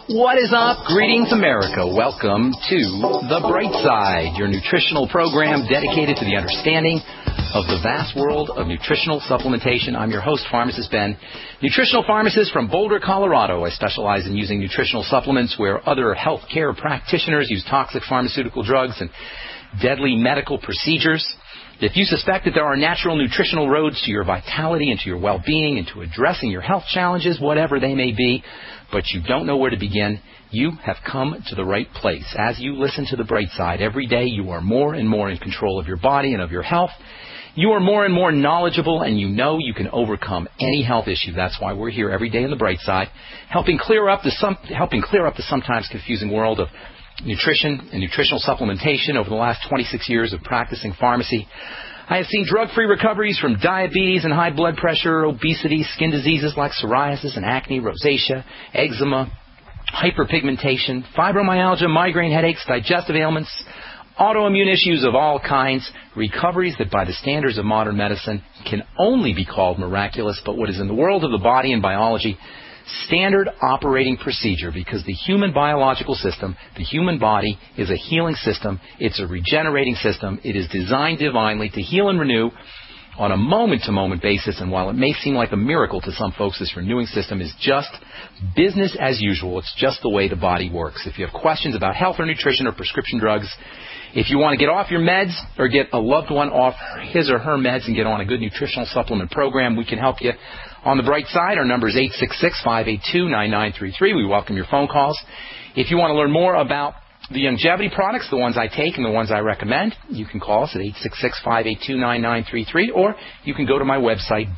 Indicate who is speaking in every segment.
Speaker 1: What is up? Greetings, America. Welcome to The Bright Side, your nutritional program dedicated to the understanding of the vast world of nutritional supplementation. I'm your host, Pharmacist Ben, nutritional pharmacist from Boulder, Colorado. I specialize in using nutritional supplements where other healthcare practitioners use toxic pharmaceutical drugs and deadly medical procedures. If you suspect that there are natural nutritional roads to your vitality and to your well-being and to addressing your health challenges, whatever they may be, but you don't know where to begin, you have come to the right place. As you listen to The Bright Side, every day you are more and more in control of your body and of your health. You are more and more knowledgeable, and you know you can overcome any health issue. That's why we're here every day in The Bright Side, helping clear up the sometimes confusing world of nutrition and nutritional supplementation. Over the last 26 years of practicing pharmacy, I have seen drug-free recoveries from diabetes and high blood pressure, obesity, skin diseases like psoriasis and acne, rosacea, eczema, hyperpigmentation, fibromyalgia, migraine headaches, digestive ailments, autoimmune issues of all kinds, recoveries that by the standards of modern medicine can only be called miraculous, but what is in the world of the body and biology, standard operating procedure, because the human biological system, the human body, is a healing system. It's a regenerating system. It is designed divinely to heal and renew on a moment-to-moment basis, and while it may seem like a miracle to some folks, this renewing system is just business as usual. It's just the way the body works. If you have questions about health or nutrition or prescription drugs, if you want to get off your meds or get a loved one off his or her meds and get on a good nutritional supplement program, we can help you. On The Bright Side, our number is 866-582-9933. We welcome your phone calls. If you want to learn more about the longevity products, the ones I take and the ones I recommend, you can call us at 866-582-9933, or you can go to my website,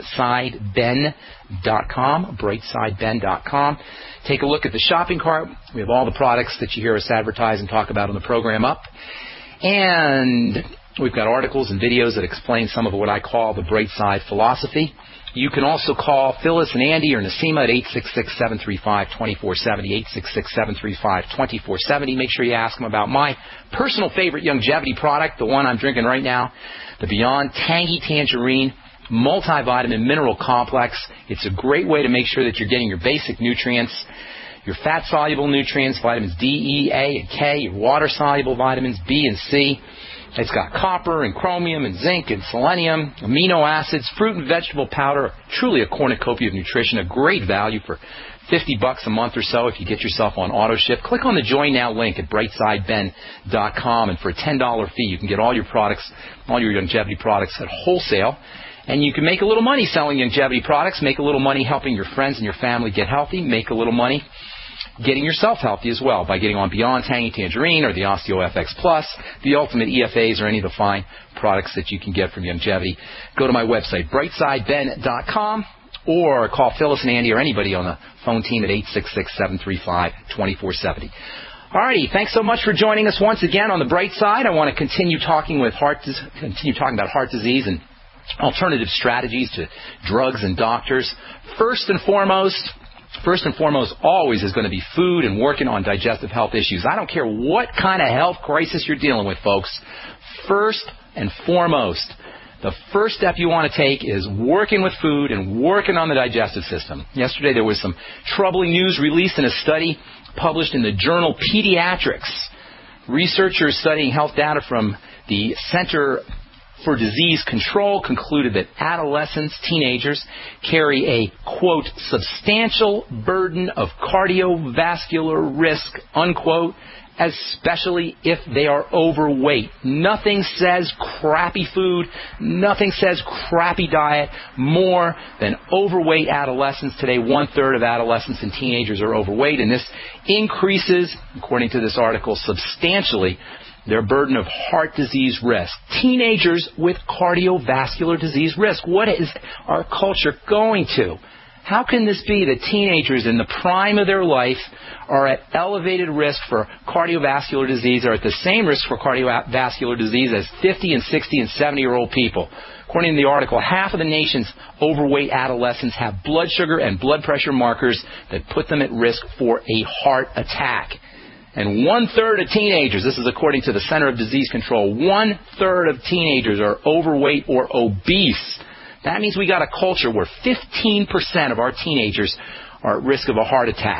Speaker 1: brightsideben.com, brightsideben.com. Take a look at the shopping cart. We have all the products that you hear us advertise and talk about on the program up. And we've got articles and videos that explain some of what I call the Bright Side philosophy. You can also call Phyllis and Andy or Nasima at 866-735-2470, 866-735-2470. Make sure you ask them about my personal favorite longevity product, the one I'm drinking right now, the Beyond Tangy Tangerine Multivitamin Mineral Complex. It's a great way to make sure that you're getting your basic nutrients, your fat-soluble nutrients, vitamins D, E, A, and K, your water-soluble vitamins B and C. It's got copper and chromium and zinc and selenium, amino acids, fruit and vegetable powder, truly a cornucopia of nutrition, a great value for $50 a month or so if you get yourself on AutoShip. Click on the Join Now link at brightsideben.com, and for a $10 fee, you can get all your products, all your longevity products at wholesale. And you can make a little money selling longevity products, make a little money helping your friends and your family get healthy, make a little money getting yourself healthy as well by getting on Beyond Tangy Tangerine or the OsteoFX Plus, the Ultimate EFAs, or any of the fine products that you can get from longevity. Go to my website, brightsideben.com, or call Phyllis and Andy or anybody on the phone team at 866-735-2470. Alrighty, thanks so much for joining us once again on The Bright Side. I want to continue talking about heart disease and alternative strategies to drugs and doctors. First and foremost, always is going to be food and working on digestive health issues. I don't care what kind of health crisis you're dealing with, folks. First and foremost, the first step you want to take is working with food and working on the digestive system. Yesterday there was some troubling news released in a study published in the journal Pediatrics. Researchers studying health data from the Center for Disease Control concluded that adolescents, teenagers, carry a, quote, substantial burden of cardiovascular risk, unquote, especially if they are overweight. Nothing says crappy food, nothing says crappy diet more than overweight adolescents. Today, 1/3 of adolescents and teenagers are overweight, and this increases, according to this article, substantially their burden of heart disease risk. Teenagers with cardiovascular disease risk. What is our culture going to? How can this be that teenagers in the prime of their life are at elevated risk for cardiovascular disease, or at the same risk for cardiovascular disease as 50 and 60 and 70-year-old people? According to the article, half of the nation's overweight adolescents have blood sugar and blood pressure markers that put them at risk for a heart attack. And 1/3 of teenagers, this is according to the Center of Disease Control, 1/3 of teenagers are overweight or obese. That means we got a culture where 15% of our teenagers are at risk of a heart attack.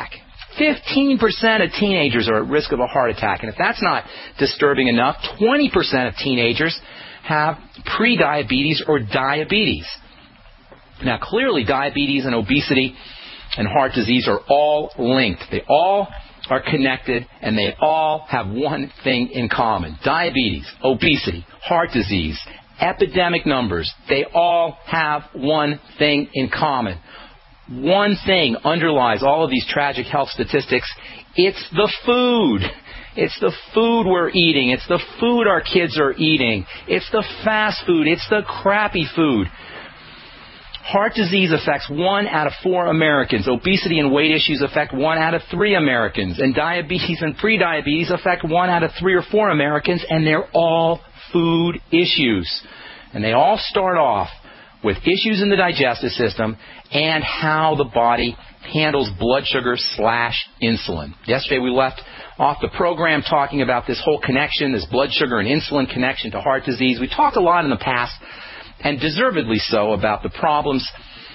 Speaker 1: 15% of teenagers are at risk of a heart attack. And if that's not disturbing enough, 20% of teenagers have prediabetes or diabetes. Now, clearly, diabetes and obesity and heart disease are all linked. They all are connected, and they all have one thing in common. Diabetes, obesity, heart disease, epidemic numbers, they all have one thing in common. One thing underlies all of these tragic health statistics. It's the food. It's the food we're eating. It's the food our kids are eating. It's the fast food. It's the crappy food. Heart disease affects 1 out of 4 Americans. Obesity and weight issues affect 1 out of 3 Americans. And diabetes and prediabetes affect 1 out of 3 or 4 Americans, and they're all food issues. And they all start off with issues in the digestive system and how the body handles blood sugar / insulin. Yesterday we left off the program talking about this whole connection, this blood sugar and insulin connection to heart disease. We talked a lot in the past, and deservedly so, about the problems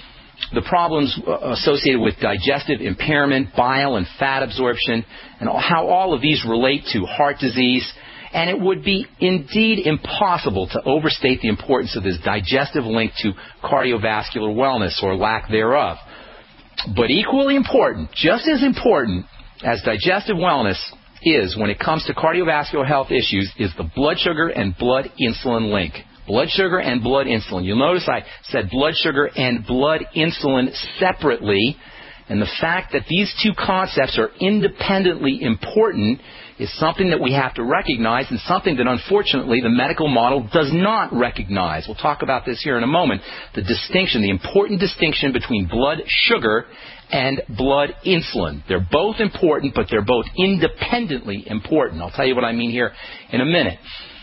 Speaker 1: associated with digestive impairment, bile and fat absorption, and how all of these relate to heart disease. And it would be indeed impossible to overstate the importance of this digestive link to cardiovascular wellness or lack thereof. But equally important, just as important as digestive wellness is when it comes to cardiovascular health issues, is the blood sugar and blood insulin link. Blood sugar and blood insulin. You'll notice I said blood sugar and blood insulin separately. And the fact that these two concepts are independently important is something that we have to recognize, and something that unfortunately the medical model does not recognize. We'll talk about this here in a moment. The distinction, the important distinction between blood sugar and blood insulin. They're both important, but they're both independently important. I'll tell you what I mean here in a minute.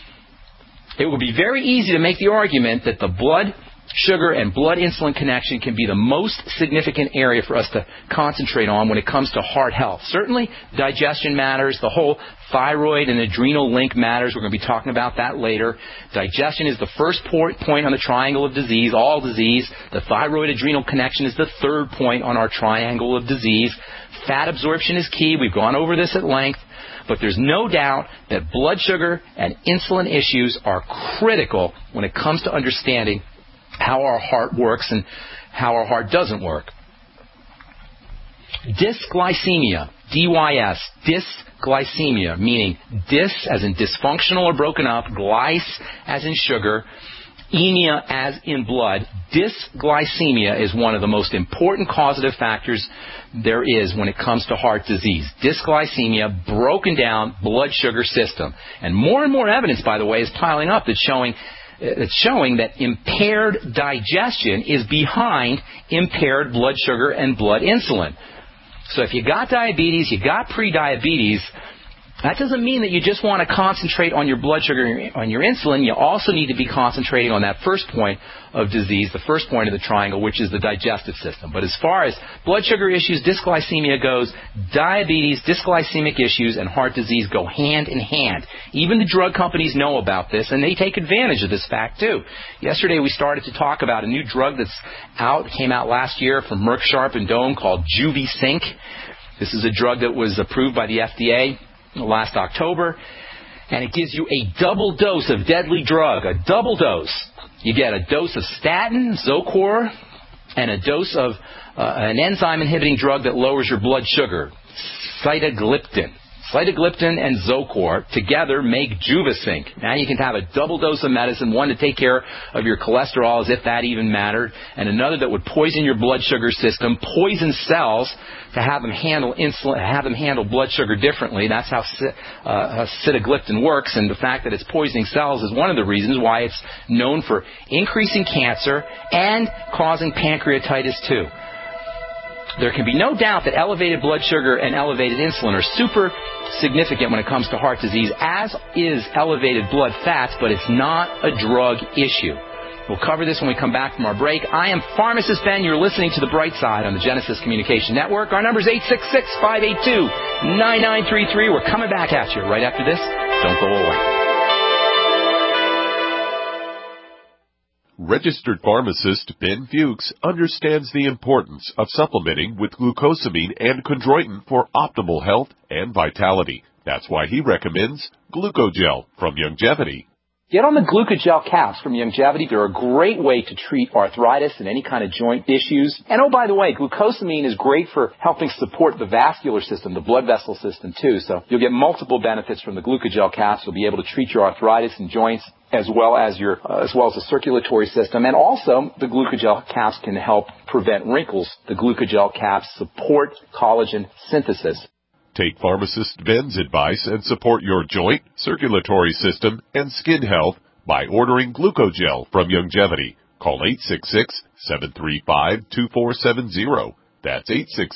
Speaker 1: It would be very easy to make the argument that the blood sugar and blood insulin connection can be the most significant area for us to concentrate on when it comes to heart health. Certainly, digestion matters. The whole thyroid and adrenal link matters. We're going to be talking about that later. Digestion is the first point on the triangle of disease, all disease. The thyroid-adrenal connection is the third point on our triangle of disease. Fat absorption is key. We've gone over this at length. But there's no doubt that blood sugar and insulin issues are critical when it comes to understanding how our heart works and how our heart doesn't work. Dysglycemia, DYS, dysglycemia, meaning dys as in dysfunctional or broken up, glyce as in sugar, emia as in blood. Dysglycemia is one of the most important causative factors there is when it comes to heart disease. Dysglycemia, broken down blood sugar system. And more evidence, by the way, is piling up that's showing that impaired digestion is behind impaired blood sugar and blood insulin. So if you got diabetes, you got prediabetes, that doesn't mean that you just want to concentrate on your blood sugar, on your insulin. You also need to be concentrating on that first point of disease, the first point of the triangle, which is the digestive system. But as far as blood sugar issues, dysglycemia goes, diabetes, dysglycemic issues, and heart disease go hand in hand. Even the drug companies know about this, and they take advantage of this fact, too. Yesterday we started to talk about a new drug that's out, came out last year from Merck Sharp and Dohme called Juvicink. This is a drug that was approved by the FDA last October, and it gives you a double dose of deadly drug, a double dose. You get a dose of statin, Zocor, and a dose of an enzyme-inhibiting drug that lowers your blood sugar, sitagliptin. Sitagliptin and Zocor together make Juvicink. Now you can have a double dose of medicine, one to take care of your cholesterol as if that even mattered, and another that would poison your blood sugar system, poison cells to have them handle insulin, have them handle blood sugar differently. That's how sitagliptin works, and the fact that it's poisoning cells is one of the reasons why it's known for increasing cancer and causing pancreatitis too. There can be no doubt that elevated blood sugar and elevated insulin are super significant when it comes to heart disease, as is elevated blood fats, but it's not a drug issue. We'll cover this when we come back from our break. I am Pharmacist Ben. You're listening to The Bright Side on the Genesis Communication Network. Our number is 866-582-9933. We're coming back at you right after this. Don't go away.
Speaker 2: Registered pharmacist Ben Fuchs understands the importance of supplementing with glucosamine and chondroitin for optimal health and vitality. That's why he recommends Glucogel from Youngevity.
Speaker 1: Get on the Glucogel caps from Youngevity. They're a great way to treat arthritis and any kind of joint issues. And oh, by the way, glucosamine is great for helping support the vascular system, the blood vessel system too. So you'll get multiple benefits from the Glucogel caps. You'll be able to treat your arthritis and joints as well as the circulatory system. And also, the Glucogel caps can help prevent wrinkles. The Glucogel caps support collagen synthesis.
Speaker 2: Take pharmacist Ben's advice and support your joint, circulatory system, and skin health by ordering Glucogel from Youngevity. Call 866-735-2470. That's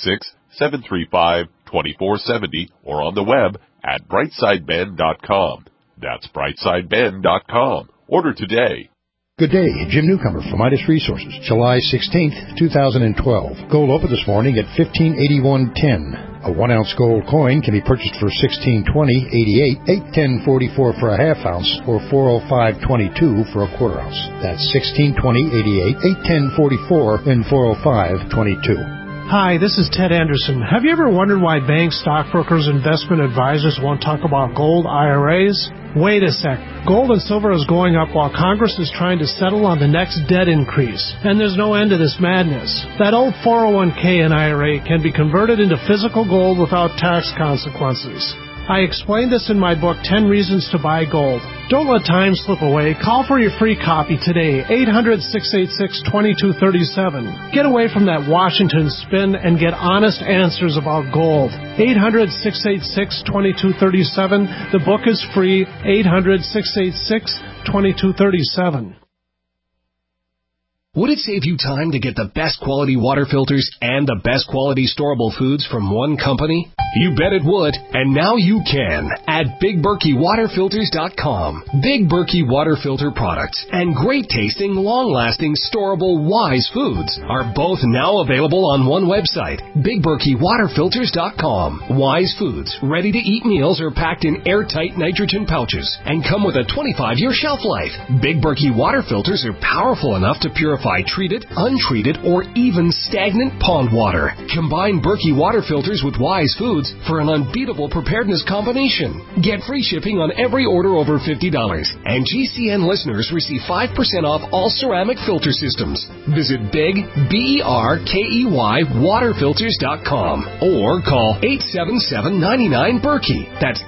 Speaker 2: 866-735-2470 or on the web at brightsideben.com. That's brightsideben.com. Order today.
Speaker 3: Good day, Jim Newcomer from Midas Resources, July 16th, 2012. Gold opened this morning at $1581.10. A 1-ounce gold coin can be purchased for $1620.88, $810.44 for a half ounce, or $405.22 for a quarter ounce. That's $1620.88, $810.44, and $405.22.
Speaker 4: Hi, this is Ted Anderson. Have you ever wondered why banks, stockbrokers, investment advisors won't talk about gold IRAs? Wait a sec. Gold and silver is going up while Congress is trying to settle on the next debt increase. And there's no end to this madness. That old 401k and IRA can be converted into physical gold without tax consequences. I explained this in my book, 10 Reasons to Buy Gold. Don't let time slip away. Call for your free copy today, 800-686-2237. Get away from that Washington spin and get honest answers about gold. 800-686-2237. The book is free, 800-686-2237.
Speaker 5: Would it save you time to get the best quality water filters and the best quality storable foods from one company? You bet it would, and now you can at BigBerkeyWaterFilters.com. Big Berkey Water Filter products and great tasting, long-lasting, storable Wise foods are both now available on one website, BigBerkeyWaterFilters.com. Wise foods, ready-to-eat meals are packed in airtight nitrogen pouches and come with a 25-year shelf life. Big Berkey Water Filters are powerful enough to purify treated, untreated, or even stagnant pond water. Combine Berkey Water Filters with Wise foods for an unbeatable preparedness combination. Get free shipping on every order over $50. And GCN listeners receive 5% off all ceramic filter systems. Visit BigBerkeyWaterFilters.com or call 877-99-BERKEY. That's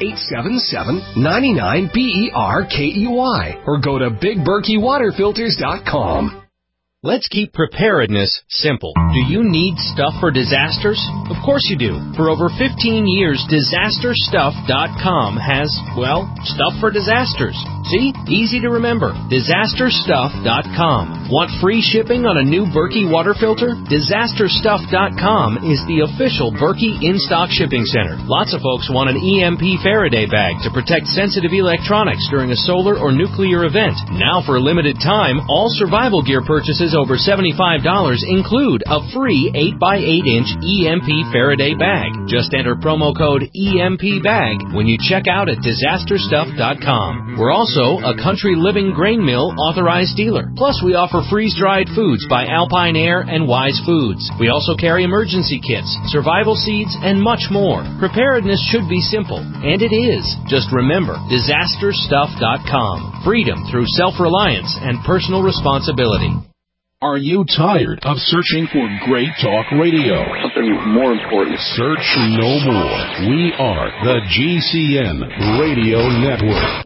Speaker 5: 877-99-BERKEY. Or go to BigBerkeyWaterFilters.com.
Speaker 6: Let's keep preparedness simple. Do you need stuff for disasters? Of course you do. For over 15 years, DisasterStuff.com has, well, stuff for disasters. See? Easy to remember. DisasterStuff.com. Want free shipping on a new Berkey water filter? DisasterStuff.com is the official Berkey in-stock shipping center. Lots of folks want an EMP Faraday bag to protect sensitive electronics during a solar or nuclear event. Now for a limited time, all survival gear purchases over $75 include a free 8x8-inch EMP Faraday bag. Just enter promo code EMPBAG when you check out at DisasterStuff.com. We're also a Country Living Grain Mill authorized dealer. Plus, we offer freeze-dried foods by Alpine Air and Wise Foods. We also carry emergency kits, survival seeds, and much more. Preparedness should be simple, and it is. Just remember, DisasterStuff.com. Freedom through self-reliance and personal responsibility.
Speaker 7: Are you tired of searching for great talk radio?
Speaker 8: Something more important.
Speaker 7: Search no more. We are the GCN Radio Network.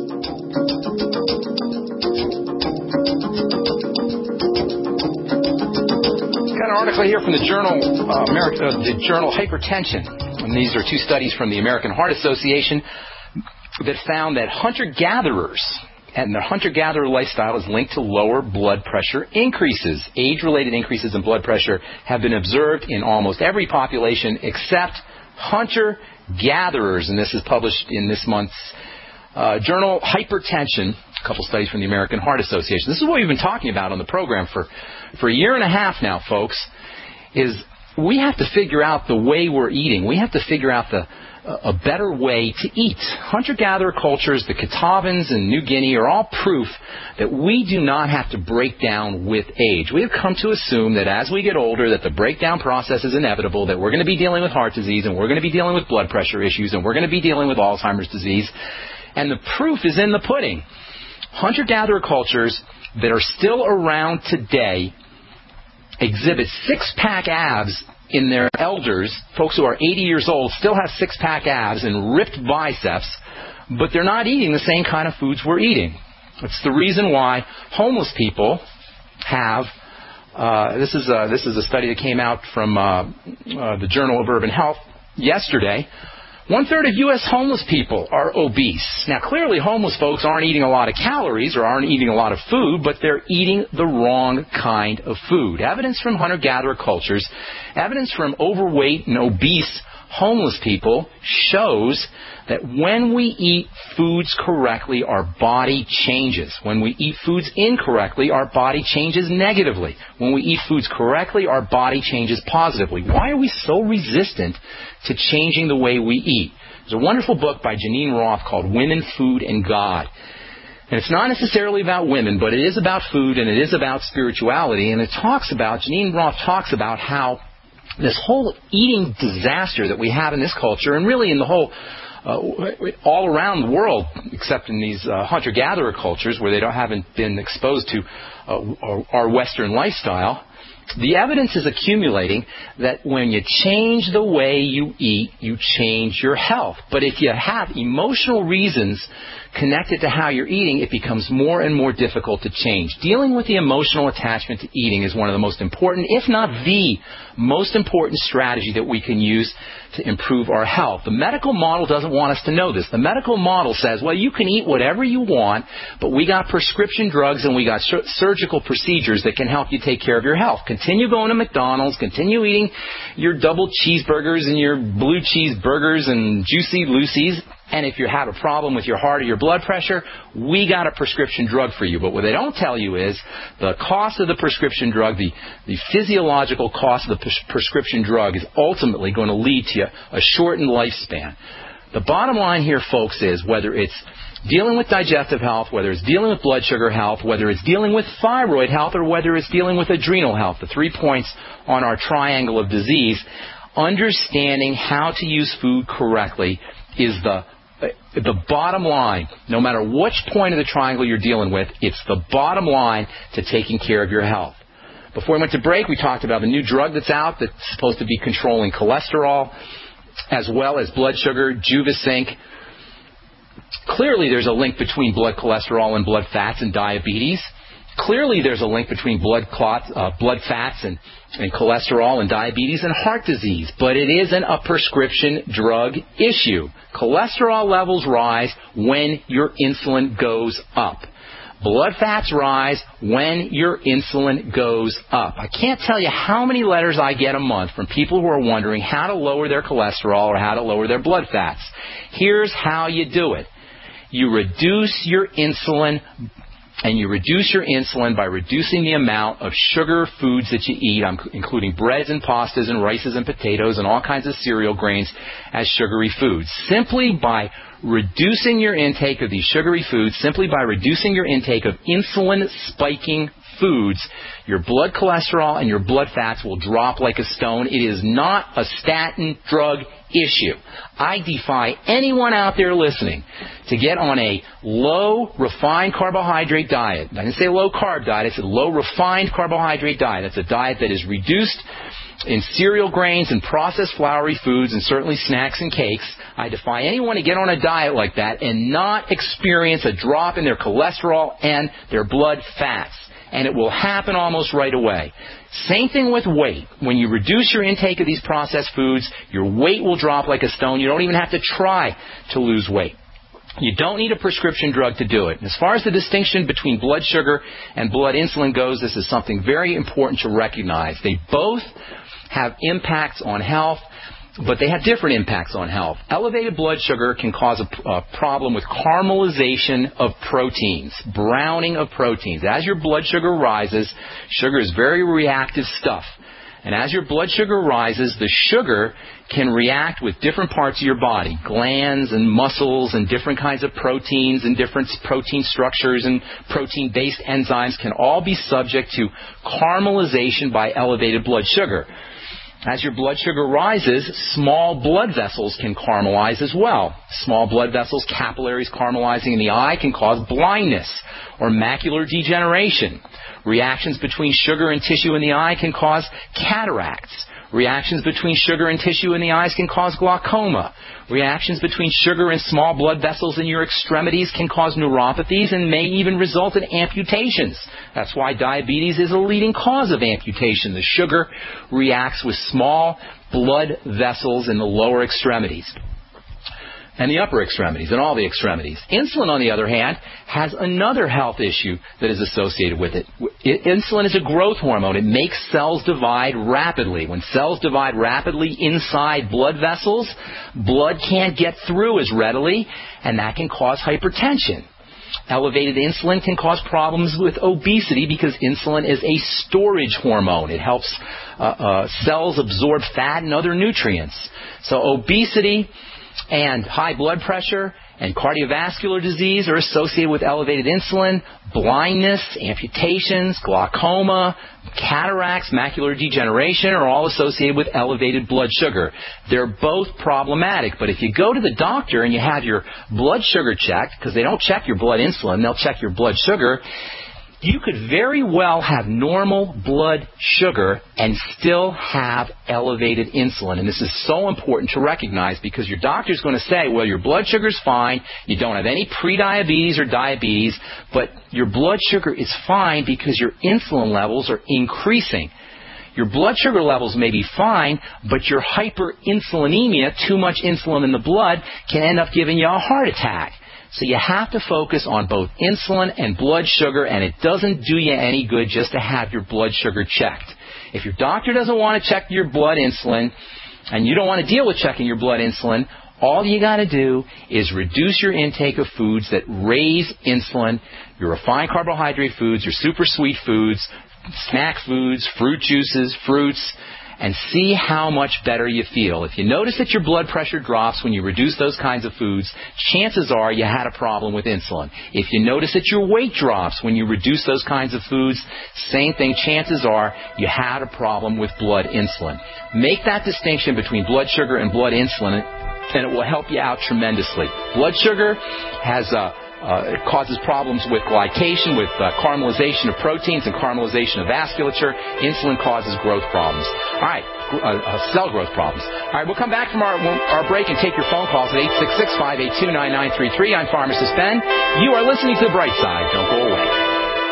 Speaker 1: Got an article here from the journal Hypertension. And these are two studies from the American Heart Association that found that hunter-gatherers and their hunter-gatherer lifestyle is linked to lower blood pressure increases. Age-related increases in blood pressure have been observed in almost every population except hunter-gatherers, and this is published in this month's journal Hypertension, a couple studies from the American Heart Association. This is what we've been talking about on the program for a year and a half now, folks, is we have to figure out the way we're eating. We have to figure out a better way to eat. Hunter-gatherer cultures, the Catawbans and New Guinea, are all proof that we do not have to break down with age. We have come to assume that as we get older, that the breakdown process is inevitable, that we're going to be dealing with heart disease, and we're going to be dealing with blood pressure issues, and we're going to be dealing with Alzheimer's disease. And the proof is in the pudding. Hunter-gatherer cultures that are still around today exhibit six-pack abs in their elders. Folks who are 80 years old still have six-pack abs and ripped biceps, but they're not eating the same kind of foods we're eating. It's the reason why homeless people have, this is a study that came out from the Journal of Urban Health yesterday. 1/3 of U.S. homeless people are obese. Now, clearly, homeless folks aren't eating a lot of calories or aren't eating a lot of food, but they're eating the wrong kind of food. Evidence from hunter-gatherer cultures, evidence from overweight and obese homeless people shows that when we eat foods correctly, our body changes. When we eat foods incorrectly, our body changes negatively. When we eat foods correctly, our body changes positively. Why are we so resistant to changing the way we eat? There's a wonderful book by Janine Roth called Women, Food, and God. And it's not necessarily about women, but it is about food and it is about spirituality. And Janine Roth talks about how this whole eating disaster that we have in this culture, and really in the whole, all around the world, except in these hunter-gatherer cultures where they haven't been exposed to our Western lifestyle, the evidence is accumulating that when you change the way you eat, you change your health. But if you have emotional reasons connected to how you're eating, it becomes more and more difficult to change. Dealing with the emotional attachment to eating is one of the most important, if not the most important strategy that we can use to improve our health. The medical model doesn't want us to know this. The medical model says, well, you can eat whatever you want, but we got prescription drugs and we got surgical procedures that can help you take care of your health. Continue going to McDonald's, continue eating your double cheeseburgers and your blue cheeseburgers and Juicy Lucy's. And if you have a problem with your heart or your blood pressure, we got a prescription drug for you. But what they don't tell you is the cost of the prescription drug, the physiological cost of the prescription drug is ultimately going to lead to a shortened lifespan. The bottom line here, folks, is whether it's dealing with digestive health, whether it's dealing with blood sugar health, whether it's dealing with thyroid health, or whether it's dealing with adrenal health, the 3 points on our triangle of disease, understanding how to use food correctly is the bottom line. No matter which point of the triangle you're dealing with, it's the bottom line to taking care of your health. Before we went to break, we talked about the new drug that's out that's supposed to be controlling cholesterol as well as blood sugar, Juvasync. Clearly there's a link between blood cholesterol and blood fats and diabetes. Clearly there's a link between blood fats and cholesterol and diabetes and heart disease, but it isn't a prescription drug issue. Cholesterol levels rise when your insulin goes up. Blood fats rise when your insulin goes up. I can't tell you how many letters I get a month from people who are wondering how to lower their cholesterol or how to lower their blood fats. Here's how you do it. You reduce your insulin, and you reduce your insulin by reducing the amount of sugar foods that you eat, including breads and pastas and rices and potatoes and all kinds of cereal grains as sugary foods. Simply by reducing your intake of these sugary foods, simply by reducing your intake of insulin-spiking foods, your blood cholesterol and your blood fats will drop like a stone. It is not a statin drug issue. I defy anyone out there listening to get on a low refined carbohydrate diet. I didn't say low carb diet, I said low refined carbohydrate diet. That's a diet that is reduced in cereal grains and processed floury foods and certainly snacks and cakes. I defy anyone to get on a diet like that and not experience a drop in their cholesterol and their blood fats. And it will happen almost right away. Same thing with weight. When you reduce your intake of these processed foods, your weight will drop like a stone. You don't even have to try to lose weight. You don't need a prescription drug to do it. As far as the distinction between blood sugar and blood insulin goes, this is something very important to recognize. They both have impacts on health, but they have different impacts on health. Elevated blood sugar can cause a problem with caramelization of proteins, browning of proteins. As your blood sugar rises, sugar is very reactive stuff. And as your blood sugar rises, the sugar can react with different parts of your body, glands and muscles and different kinds of proteins and different protein structures and protein-based enzymes can all be subject to caramelization by elevated blood sugar. As your blood sugar rises, small blood vessels can caramelize as well. Small blood vessels, capillaries caramelizing in the eye can cause blindness or macular degeneration. Reactions between sugar and tissue in the eye can cause cataracts. Reactions between sugar and tissue in the eyes can cause glaucoma. Reactions between sugar and small blood vessels in your extremities can cause neuropathies and may even result in amputations. That's why diabetes is a leading cause of amputation. The sugar reacts with small blood vessels in the lower extremities and the upper extremities and all the extremities. Insulin, on the other hand, has another health issue that is associated with it. Insulin is a growth hormone. It makes cells divide rapidly. When cells divide rapidly inside blood vessels, blood can't get through as readily, and that can cause hypertension. Elevated insulin can cause problems with obesity because insulin is a storage hormone. It helps cells absorb fat and other nutrients. So obesity and high blood pressure and cardiovascular disease are associated with elevated insulin. Blindness, amputations, glaucoma, cataracts, macular degeneration are all associated with elevated blood sugar. They're both problematic, but if you go to the doctor and you have your blood sugar checked, because they don't check your blood insulin, they'll check your blood sugar, you could very well have normal blood sugar and still have elevated insulin. And this is so important to recognize because your doctor's going to say, well, your blood sugar's fine, you don't have any prediabetes or diabetes, but your blood sugar is fine because your insulin levels are increasing. Your blood sugar levels may be fine, but your hyperinsulinemia, too much insulin in the blood, can end up giving you a heart attack. So you have to focus on both insulin and blood sugar, and it doesn't do you any good just to have your blood sugar checked. If your doctor doesn't want to check your blood insulin, and you don't want to deal with checking your blood insulin, all you got to do is reduce your intake of foods that raise insulin, your refined carbohydrate foods, your super sweet foods, snack foods, fruit juices, fruits, and see how much better you feel. If you notice that your blood pressure drops when you reduce those kinds of foods, chances are you had a problem with insulin. If you notice that your weight drops when you reduce those kinds of foods, same thing, chances are you had a problem with blood insulin. Make that distinction between blood sugar and blood insulin, and it will help you out tremendously. Blood sugar has it causes problems with glycation, with caramelization of proteins and caramelization of vasculature. Insulin causes growth problems. All right, cell growth problems. All right, we'll come back from our break and take your phone calls at 866-582-9933. I'm Pharmacist Ben. You are listening to The Bright Side. Don't go away.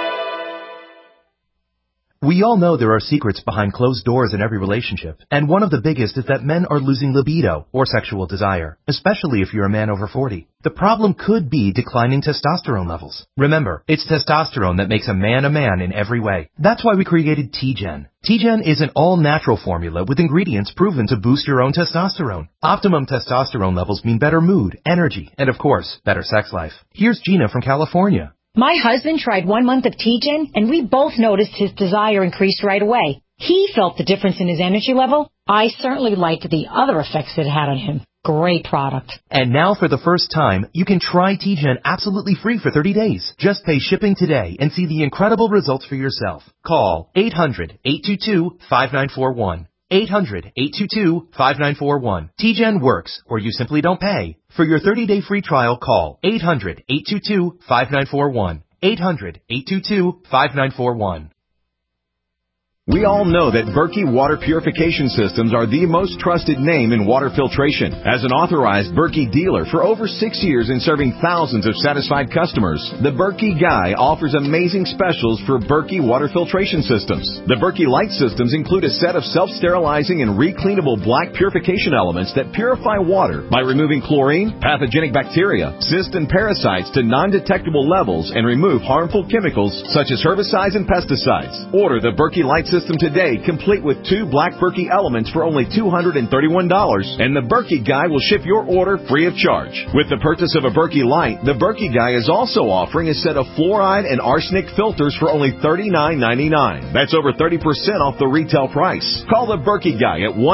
Speaker 8: We all know there are secrets behind closed doors in every relationship, and one of the biggest is that men are losing libido or sexual desire, especially if you're a man over 40. The problem could be declining testosterone levels. Remember, it's testosterone that makes a man in every way. That's why we created T-Gen. T-Gen is an all-natural formula with ingredients proven to boost your own testosterone. Optimum testosterone levels mean better mood, energy, and of course, better sex life. Here's Gina from California.
Speaker 9: My husband tried 1 month of T-Gen, and we both noticed his desire increased right away. He felt the difference in his energy level. I certainly liked the other effects it had on him. Great product.
Speaker 8: And now for the first time, you can try T-Gen absolutely free for 30 days. Just pay shipping today and see the incredible results for yourself. Call 800-822-5941. 800-822-5941. T-Gen works, or you simply don't pay. For your 30-day free trial, call 800-822-5941. 800-822-5941.
Speaker 10: We all know that Berkey Water Purification Systems are the most trusted name in water filtration. As an authorized Berkey dealer for over 6 years and serving thousands of satisfied customers, the Berkey Guy offers amazing specials for Berkey Water Filtration Systems. The Berkey Light Systems include a set of self-sterilizing and recleanable black purification elements that purify water by removing chlorine, pathogenic bacteria, cysts, and parasites to non-detectable levels and remove harmful chemicals such as herbicides and pesticides. Order the Berkey Light system today, complete with 2 Black Berkey elements for only $231, and the Berkey Guy will ship your order free of charge. With the purchase of a Berkey Light, the Berkey Guy is also offering a set of fluoride and arsenic filters for only $39.99. That's over 30% off the retail price. Call the Berkey Guy at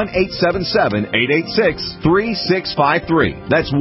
Speaker 10: 1-877-886-3653. That's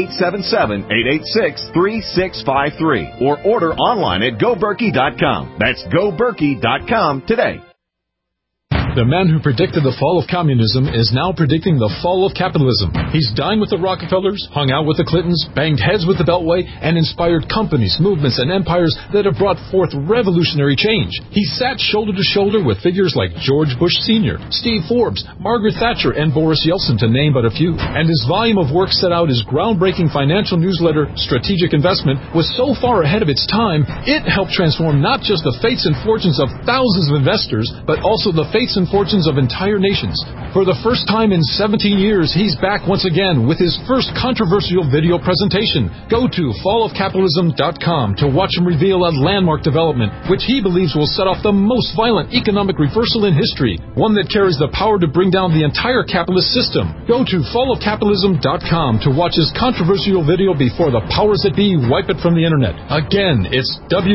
Speaker 10: 1-877-886-3653. Or order online at GoBerkey.com. That's GoBerkey.com today.
Speaker 11: The man who predicted the fall of communism is now predicting the fall of capitalism. He's dined with the Rockefellers, hung out with the Clintons, banged heads with the Beltway, and inspired companies, movements, and empires that have brought forth revolutionary change. He sat shoulder to shoulder with figures like George Bush Sr., Steve Forbes, Margaret Thatcher, and Boris Yeltsin, to name but a few. And his volume of work set out his groundbreaking financial newsletter, Strategic Investment, was so far ahead of its time, it helped transform not just the fates and fortunes of thousands of investors, but also the fates and fortunes of entire nations. For the first time in 17 years, he's back once again with his first controversial video presentation. Go to fallofcapitalism.com to watch him reveal a landmark development, which he believes will set off the most violent economic reversal in history, one that carries the power to bring down the entire capitalist system. Go to fallofcapitalism.com to watch his controversial video before the powers that be wipe it from the internet. Again, it's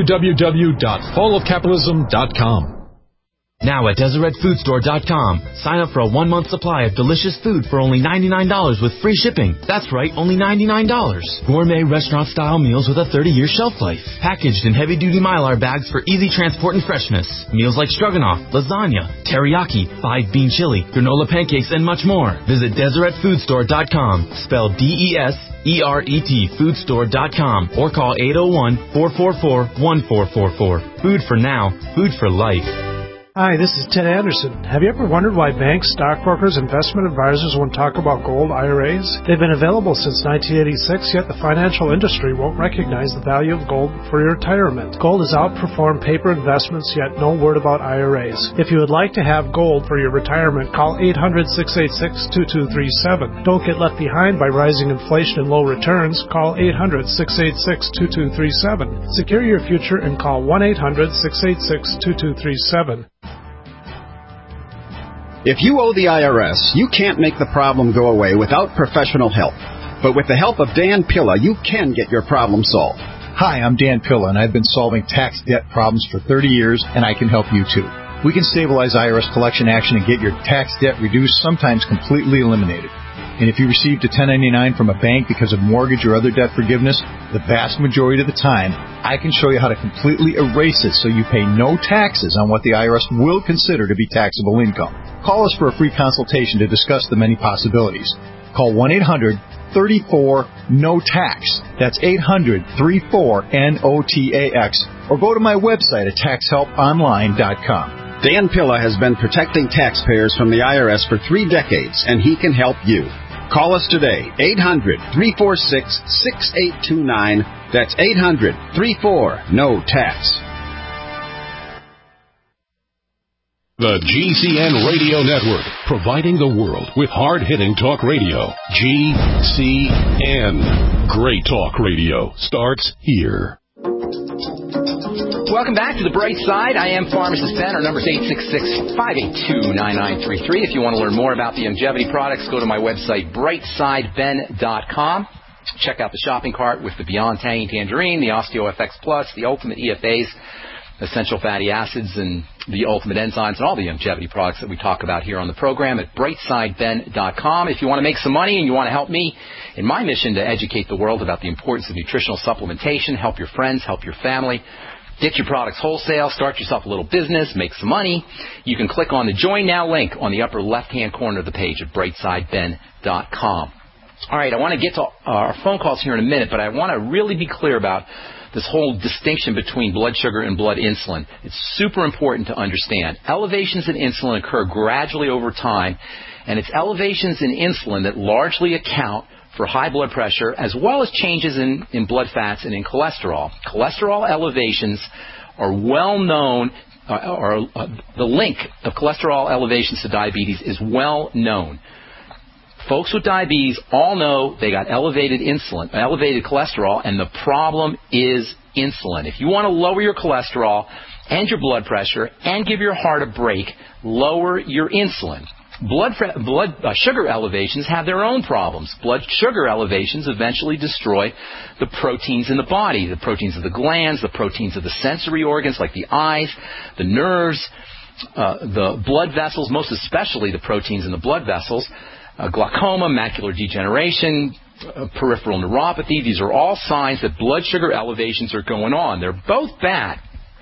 Speaker 11: www.fallofcapitalism.com.
Speaker 12: Now at DeseretFoodStore.com, sign up for a 1-month supply of delicious food for only $99 with free shipping. That's right, only $99. Gourmet restaurant-style meals with a 30-year shelf life. Packaged in heavy-duty Mylar bags for easy transport and freshness. Meals like stroganoff, lasagna, teriyaki, 5-bean chili, granola pancakes, and much more. Visit DeseretFoodStore.com, spelled DESERET, foodstore.com, or call 801-444-1444. Food for now, food for life.
Speaker 4: Hi, this is Ted Anderson. Have you ever wondered why banks, stockbrokers, investment advisors won't talk about gold IRAs? They've been available since 1986, yet the financial industry won't recognize the value of gold for your retirement. Gold has outperformed paper investments, yet no word about IRAs. If you would like to have gold for your retirement, call 800-686-2237. Don't get left behind by rising inflation and low returns. Call 800-686-2237. Secure your future and call 1-800-686-2237.
Speaker 13: If you owe the IRS, you can't make the problem go away without professional help. But with the help of Dan Pilla, you can get your problem solved.
Speaker 3: Hi, I'm Dan Pilla, and I've been solving tax debt problems for 30 years, and I can help you too. We can stabilize IRS collection action and get your tax debt reduced, sometimes completely eliminated. And if you received a 1099 from a bank because of mortgage or other debt forgiveness, the vast majority of the time, I can show you how to completely erase it so you pay no taxes on what the IRS will consider to be taxable income. Call us for a free consultation to discuss the many possibilities. Call 1-800-34-NO-TAX. That's 800-34-NOTAX. Or go to my website at taxhelponline.com.
Speaker 13: Dan Pilla has been protecting taxpayers from the IRS for 3 decades, and he can help you. Call us today, 800-346-6829. That's 800-34-NO-TAX.
Speaker 7: The GCN Radio Network, providing the world with hard-hitting talk radio. GCN. Great talk radio starts here.
Speaker 1: Welcome back to The Bright Side. I am Pharmacist Ben. Our number is 866-582-9933. If you want to learn more about the longevity products, go to my website, brightsideben.com. Check out the shopping cart with the Beyond Tangy Tangerine, the OsteoFX Plus, the Ultimate EFAs, essential fatty acids, and the ultimate enzymes, and all the longevity products that we talk about here on the program at brightsideben.com. If you want to make some money and you want to help me in my mission to educate the world about the importance of nutritional supplementation, help your friends, help your family, get your products wholesale, start yourself a little business, make some money, you can click on the Join Now link on the upper left-hand corner of the page at brightsideben.com. All right, I want to get to our phone calls here in a minute, but I want to really be clear about this whole distinction between blood sugar and blood insulin. It's super important to understand. Elevations in insulin occur gradually over time, and it's elevations in insulin that largely account for high blood pressure as well as changes in blood fats and in cholesterol. Cholesterol elevations are well known, the link of cholesterol elevations to diabetes is well known. Folks with diabetes all know they got elevated cholesterol, and the problem is insulin. If you want to lower your cholesterol, and your blood pressure and give your heart a break, lower your insulin. Blood sugar elevations have their own problems. Blood sugar elevations eventually destroy the proteins in the body, the proteins of the glands, the proteins of the sensory organs like the eyes, the nerves, the blood vessels, most especially the proteins in the blood vessels, glaucoma, macular degeneration, peripheral neuropathy. These are all signs that blood sugar elevations are going on. They're both bad.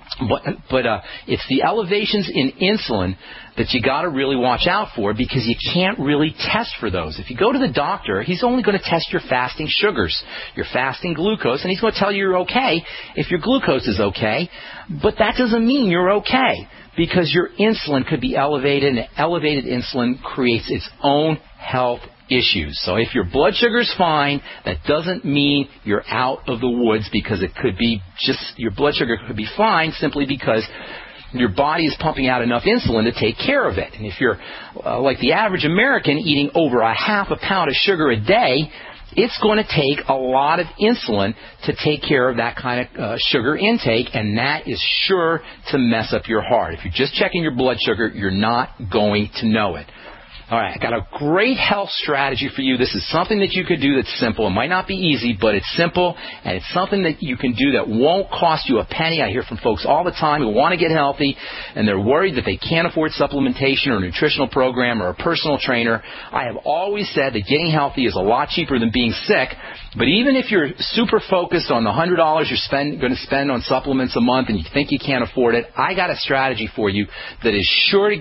Speaker 1: But it's the elevations in insulin that you got to really watch out for, because you can't really test for those. If you go to the doctor, he's only going to test your fasting sugars, your fasting glucose, and he's going to tell you you're okay if your glucose is okay. But that doesn't mean you're okay, because your insulin could be elevated, and elevated insulin creates its own health issues. So if your blood sugar's fine, that doesn't mean you're out of the woods, because it could be just your blood sugar could be fine simply because your body is pumping out enough insulin to take care of it. And if you're like the average American eating over a half a pound of sugar a day, it's going to take a lot of insulin to take care of that kind of sugar intake, and that is sure to mess up your heart. If you're just checking your blood sugar, you're not going to know it. All right, I got a great health strategy for you. This is something that you could do that's simple. It might not be easy, but it's simple, and it's something that you can do that won't cost you a penny. I hear from folks all the time who want to get healthy, and they're worried that they can't afford supplementation or a nutritional program or a personal trainer. I have always said that getting healthy is a lot cheaper than being sick, but even if you're super focused on the $100 you're going to spend on supplements a month and you think you can't afford it, I got a strategy for you that is sure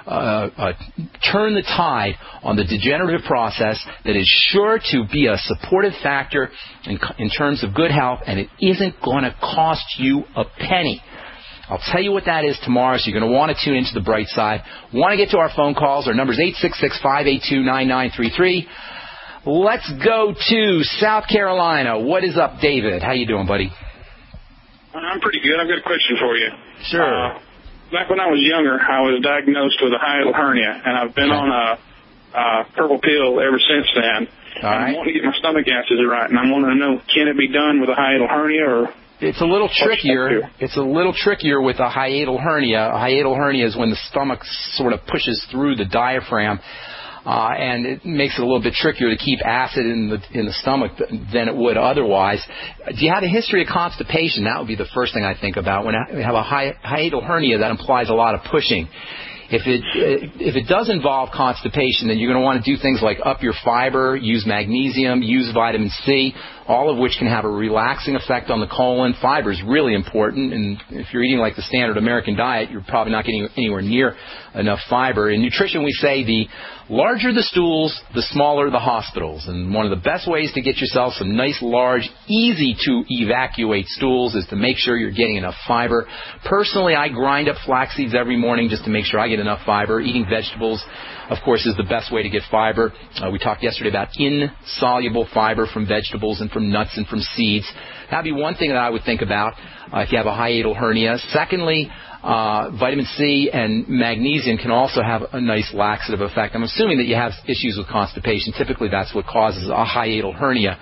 Speaker 1: to turn the tide on the degenerative process, that is sure to be a supportive factor in terms of good health, and it isn't going to cost you a penny. I'll tell you what that is tomorrow, so you're going to want to tune into the bright side. Want to get to our phone calls? Our number is 866-582-9933. Let's go to South Carolina. What is up, David? How you doing, buddy?
Speaker 14: I'm pretty good. I've got a question for you.
Speaker 1: Sure.
Speaker 14: Back when I was younger, I was diagnosed with a hiatal hernia, and I've been on a purple pill ever since then. I want to get my stomach acids right, and I want to know, can it be done with a hiatal hernia, or...
Speaker 1: It's a little trickier. It's a little trickier with a hiatal hernia. A hiatal hernia is when the stomach sort of pushes through the diaphragm, and it makes it a little bit trickier to keep acid in the stomach than it would otherwise. Do you have a history of constipation? That would be the first thing I think about. When I have a hiatal hernia, that implies a lot of pushing. If it does involve constipation, then you're going to want to do things like up your fiber, use magnesium, use vitamin C, all of which can have a relaxing effect on the colon. Fiber is really important, and if you're eating like the standard American diet, you're probably not getting anywhere near enough fiber. In nutrition, we say the larger the stools, the smaller the hospitals. And one of the best ways to get yourself some nice, large, easy-to-evacuate stools is to make sure you're getting enough fiber. Personally, I grind up flax seeds every morning just to make sure I get enough fiber. Eating vegetables, of course, is the best way to get fiber. We talked yesterday about insoluble fiber from vegetables and from nuts and from seeds. That would be one thing that I would think about if you have a hiatal hernia. Secondly, vitamin C and magnesium can also have a nice laxative effect. I'm assuming that you have issues with constipation. Typically, that's what causes a hiatal hernia.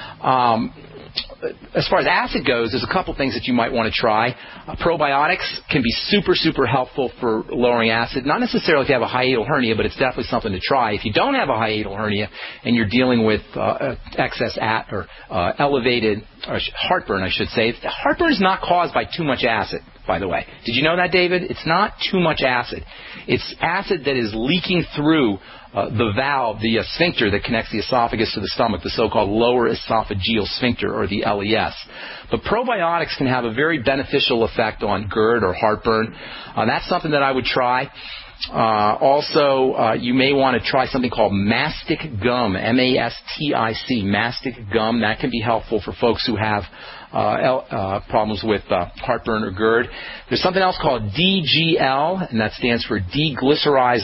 Speaker 1: As far as acid goes, there's a couple things that you might want to try. Probiotics can be super, super helpful for lowering acid. Not necessarily if you have a hiatal hernia, but it's definitely something to try. If you don't have a hiatal hernia and you're dealing with excess or elevated heartburn, I should say. Heartburn is not caused by too much acid, by the way. Did you know that, David? It's not too much acid. It's acid that is leaking through the valve, the sphincter that connects the esophagus to the stomach, the so-called lower esophageal sphincter, or the LES. But probiotics can have a very beneficial effect on GERD or heartburn. That's something that I would try. Also, you may want to try something called mastic gum, M-A-S-T-I-C, mastic gum. That can be helpful for folks who have problems with heartburn or GERD. There's something else called DGL, and that stands for deglycerized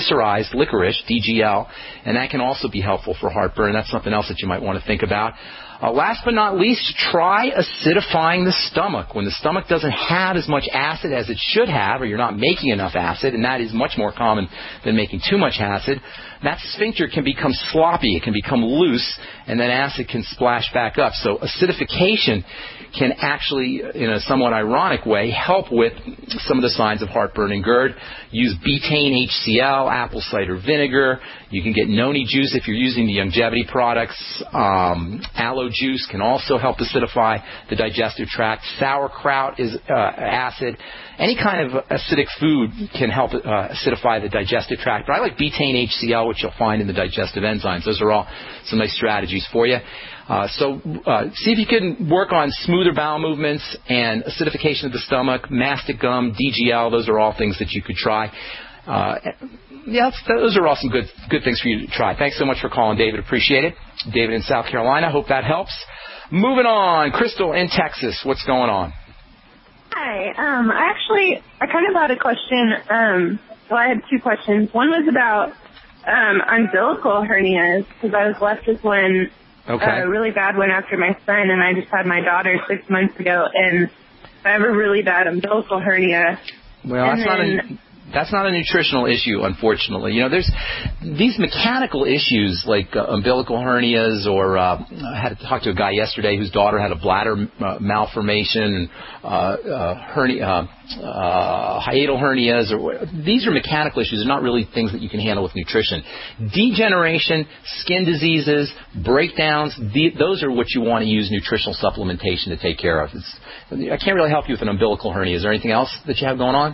Speaker 1: licorice, DGL, and that can also be helpful for heartburn. That's something else that you might want to think about. Last but not least, try acidifying the stomach. When the stomach doesn't have as much acid as it should have, or you're not making enough acid, and that is much more common than making too much acid, that sphincter can become sloppy. It can become loose, and then acid can splash back up. So acidification can actually, in a somewhat ironic way, help with some of the signs of heartburn and GERD. Use betaine HCl, apple cider vinegar. You can get noni juice if you're using the Youngevity products. Aloe juice can also help acidify the digestive tract. Sauerkraut is acid. Any kind of acidic food can help acidify the digestive tract. But I like betaine HCl, which you'll find in the digestive enzymes. Those are all some nice strategies for you. So see if you can work on smoother bowel movements and acidification of the stomach, mastic gum, DGL. Those are all things that you could try. Those are all some good things for you to try. Thanks so much for calling, David. Appreciate it. David in South Carolina. Hope that helps. Moving on. Crystal in Texas. What's going on?
Speaker 15: Hi. I kind of had a question. Well, I had two questions. One was about umbilical hernias, because I was left with one really bad one after my son, and I just had my daughter 6 months ago, and I have a really bad umbilical hernia.
Speaker 1: Well, that's not a nutritional issue, unfortunately. You know, there's these mechanical issues like umbilical hernias, or I had to talk to a guy yesterday whose daughter had a bladder malformation, hiatal hernias. These are mechanical issues. They're not really things that you can handle with nutrition. Degeneration, skin diseases, breakdowns, those are what you want to use nutritional supplementation to take care of. I can't really help you with an umbilical hernia. Is there anything else that you have going on?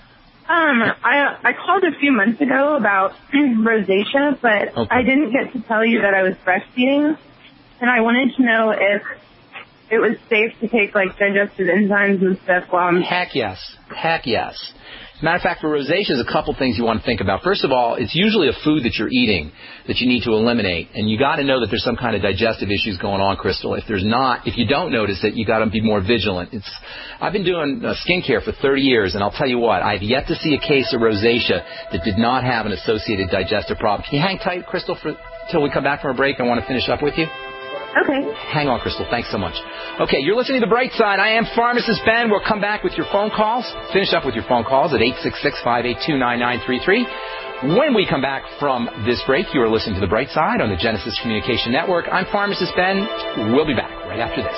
Speaker 15: I called a few months ago about rosacea, but I didn't get to tell you that I was breastfeeding, and I wanted to know if it was safe to take, like, digestive enzymes and stuff while I'm...
Speaker 1: Heck yes. As a matter of fact, for rosacea, there's a couple things you want to think about. First of all, it's usually a food that you're eating that you need to eliminate, and you got to know that there's some kind of digestive issues going on, Crystal. If you don't notice it, you got to be more vigilant. I've been doing skincare for 30 years, and I'll tell you what, I've yet to see a case of rosacea that did not have an associated digestive problem. Can you hang tight, Crystal, till we come back from our break? I want to finish up with you.
Speaker 15: Okay.
Speaker 1: Hang on, Crystal. Thanks so much. Okay, you're listening to The Bright Side. I am Pharmacist Ben. We'll come back with your phone calls. Finish up with your phone calls at 866-582-9933. When we come back from this break, you are listening to The Bright Side on the Genesis Communication Network. I'm Pharmacist Ben. We'll be back right after this.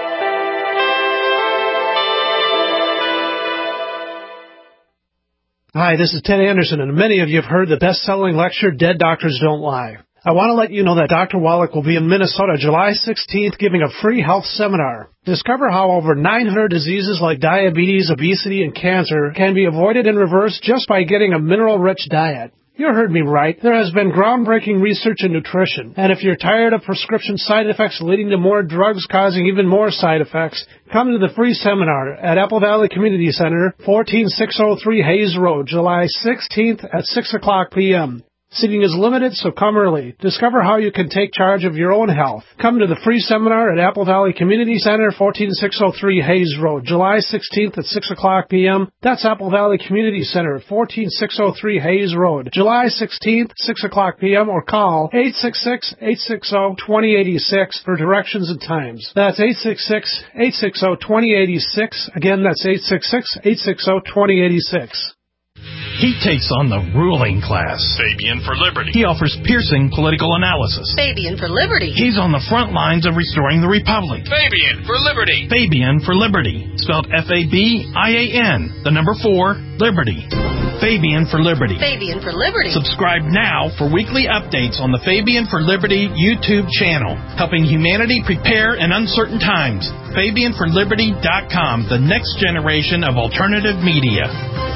Speaker 4: Hi, this is Ted Anderson, and many of you have heard the best-selling lecture, Dead Doctors Don't Lie. I want to let you know that Dr. Wallach will be in Minnesota July 16th giving a free health seminar. Discover how over 900 diseases like diabetes, obesity, and cancer can be avoided and reversed just by getting a mineral-rich diet. You heard me right. There has been groundbreaking research in nutrition. And if you're tired of prescription side effects leading to more drugs causing even more side effects, come to the free seminar at Apple Valley Community Center, 14603 Hayes Road, July 16th at 6 o'clock p.m. Seating is limited, so come early. Discover how you can take charge of your own health. Come to the free seminar at Apple Valley Community Center, 14603 Hayes Road, July 16th at 6 o'clock p.m. That's Apple Valley Community Center, 14603 Hayes Road, July 16th, 6 o'clock p.m. or call 866-860-2086 for directions and times. That's 866-860-2086. Again, that's 866-860-2086.
Speaker 16: He takes on the ruling class.
Speaker 17: Fabian for Liberty.
Speaker 16: He offers piercing political analysis.
Speaker 18: Fabian for Liberty.
Speaker 16: He's on the front lines of restoring the republic.
Speaker 17: Fabian for Liberty.
Speaker 16: Fabian for Liberty. Spelled F-A-B-I-A-N. The number 4, Liberty. Fabian for Liberty.
Speaker 18: Fabian for Liberty.
Speaker 16: Subscribe now for weekly updates on the Fabian for Liberty YouTube channel, helping humanity prepare in uncertain times. FabianForLiberty.com, the next generation of alternative media.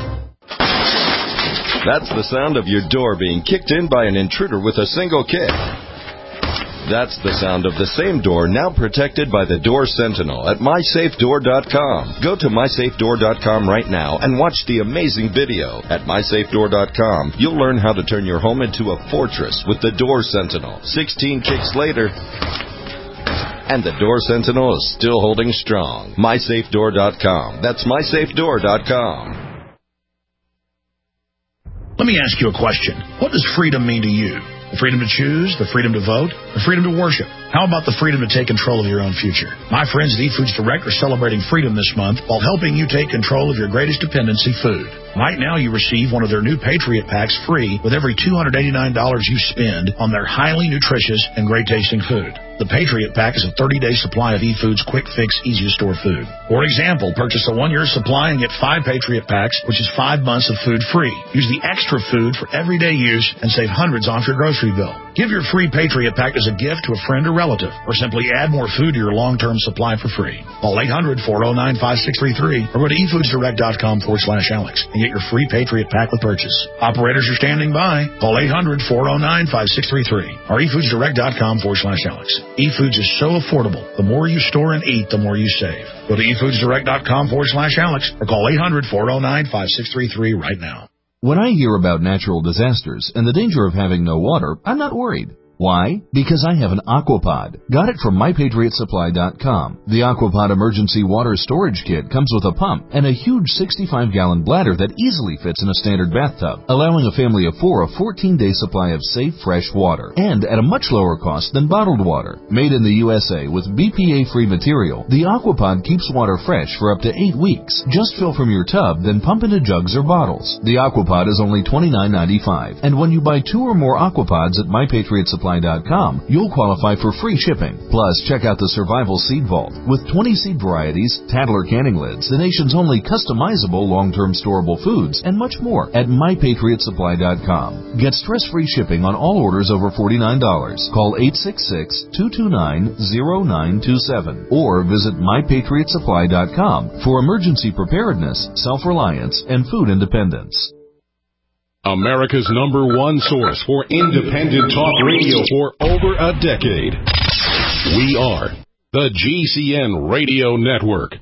Speaker 19: That's the sound of your door being kicked in by an intruder with a single kick. That's the sound of the same door now protected by the Door Sentinel at MySafeDoor.com. Go to MySafeDoor.com right now and watch the amazing video. At MySafeDoor.com, you'll learn how to turn your home into a fortress with the Door Sentinel. 16 kicks later, and the Door Sentinel is still holding strong. MySafeDoor.com. That's MySafeDoor.com.
Speaker 17: Let me ask you a question. What does freedom mean to you? The freedom to choose, the freedom to vote, the freedom to worship.
Speaker 20: How about the freedom to take control of your own future? My friends at eFoods Direct are celebrating freedom this month while helping you take control of your greatest dependency, food. Right now, you receive one of their new Patriot Packs free with every $289 you spend on their highly nutritious and great-tasting food. The Patriot Pack is a 30-day supply of eFoods Quick Fix, easy-to-store food. For example, purchase a 1-year supply and get 5 Patriot Packs, which is 5 months of food free. Use the extra food for everyday use and save hundreds off your grocery bill. Give your free Patriot Pack as a gift to a friend or relative, or simply add more food to your long-term supply for free. Call 800-409-5633 or go to eFoodsDirect.com/Alex and get your free Patriot Pack with purchase. Operators are standing by. Call 800-409-5633 or eFoodsDirect.com/Alex. eFoods is so affordable. The more you store and eat, the more you save. Go to eFoodsDirect.com/Alex or call 800-409-5633 right now.
Speaker 21: When I hear about natural disasters and the danger of having no water, I'm not worried. Why? Because I have an Aquapod. Got it from MyPatriotSupply.com. The Aquapod Emergency Water Storage Kit comes with a pump and a huge 65-gallon bladder that easily fits in a standard bathtub, allowing a family of 4 a 14-day supply of safe, fresh water, and at a much lower cost than bottled water. Made in the USA with BPA-free material, the Aquapod keeps water fresh for up to 8 weeks. Just fill from your tub, then pump into jugs or bottles. The Aquapod is only $29.95, and when you buy 2 or more Aquapods at MyPatriotSupply.com, you'll qualify for free shipping. Plus, check out the Survival Seed Vault. With 20 seed varieties, Tadler canning lids, the nation's only customizable long-term storable foods, and much more at MyPatriotSupply.com. Get stress-free shipping on all orders over $49. Call 866-229-0927 or visit MyPatriotSupply.com for emergency preparedness, self-reliance, and food independence.
Speaker 7: America's #1 source for independent talk radio for over a decade. We are the GCN Radio Network.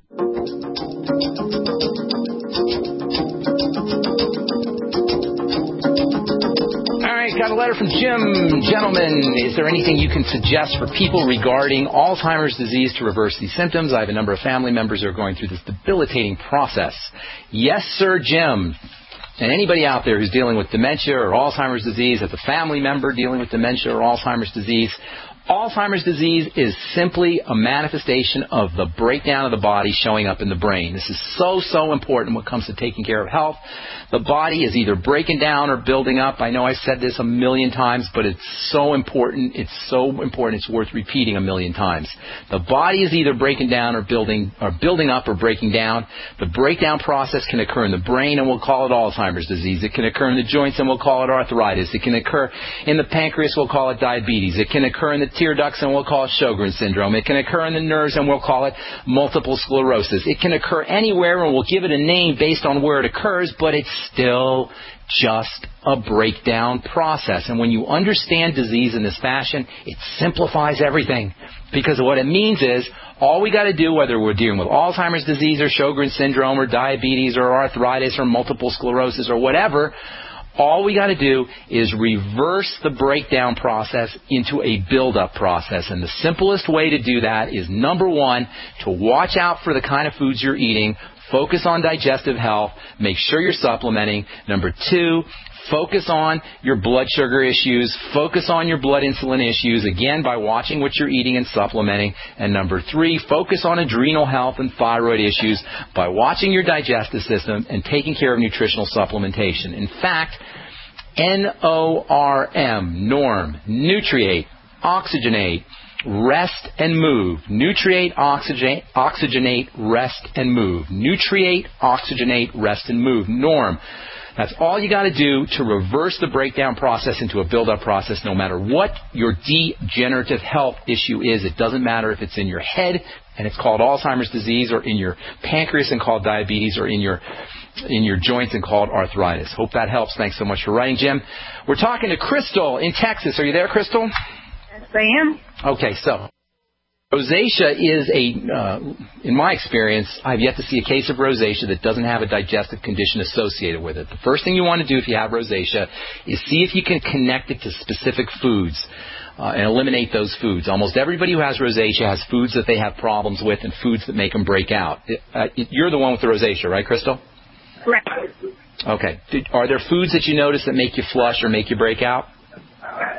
Speaker 1: All right, got a letter from Jim. Gentlemen, is there anything you can suggest for people regarding Alzheimer's disease to reverse these symptoms? I have a number of family members who are going through this debilitating process. Yes, sir, Jim. And anybody out there who's dealing with dementia or Alzheimer's disease, has a family member dealing with dementia or Alzheimer's disease, Alzheimer's disease is simply a manifestation of the breakdown of the body showing up in the brain. This is so important when it comes to taking care of health. The body is either breaking down or building up. I know I've said this a million times, but it's so important. It's so important. It's worth repeating a million times. The body is either breaking down or building up or breaking down. The breakdown process can occur in the brain, and we'll call it Alzheimer's disease. It can occur in the joints, and we'll call it arthritis. It can occur in the pancreas, we'll call it diabetes. It can occur in the tear ducts, and we'll call it Sjogren's syndrome. It can occur in the nerves, and we'll call it multiple sclerosis. It can occur anywhere, and we'll give it a name based on where it occurs, but it's still just a breakdown process. And when you understand disease in this fashion, it simplifies everything. Because what it means is, all we got to do, whether we're dealing with Alzheimer's disease or Sjogren's syndrome or diabetes or arthritis or multiple sclerosis or whatever, all we got to do is reverse the breakdown process into a build-up process. And the simplest way to do that is, number one, to watch out for the kind of foods you're eating. Focus on digestive health. Make sure you're supplementing. Number two, focus on your blood sugar issues. Focus on your blood insulin issues, again, by watching what you're eating and supplementing. And number three, focus on adrenal health and thyroid issues by watching your digestive system and taking care of nutritional supplementation. In fact, NORM, nutriate, oxygenate, rest and move. Nutriate, oxygenate, rest and move. Nutriate, oxygenate, rest and move. NORM. That's all you got to do to reverse the breakdown process into a build-up process, no matter what your degenerative health issue is. It doesn't matter if it's in your head and it's called Alzheimer's disease, or in your pancreas and called diabetes, or in your joints and called arthritis. Hope that helps. Thanks so much for writing, Jim. We're talking to Crystal in Texas. Are you there, Crystal?
Speaker 15: Yes, I am.
Speaker 1: Okay, so rosacea is in my experience, I've yet to see a case of rosacea that doesn't have a digestive condition associated with it. The first thing you want to do if you have rosacea is see if you can connect it to specific foods and eliminate those foods. Almost everybody who has rosacea has foods that they have problems with and foods that make them break out. You're the one with the rosacea, right, Crystal?
Speaker 15: Right.
Speaker 1: Okay. Are there foods that you notice that make you flush or make you break out?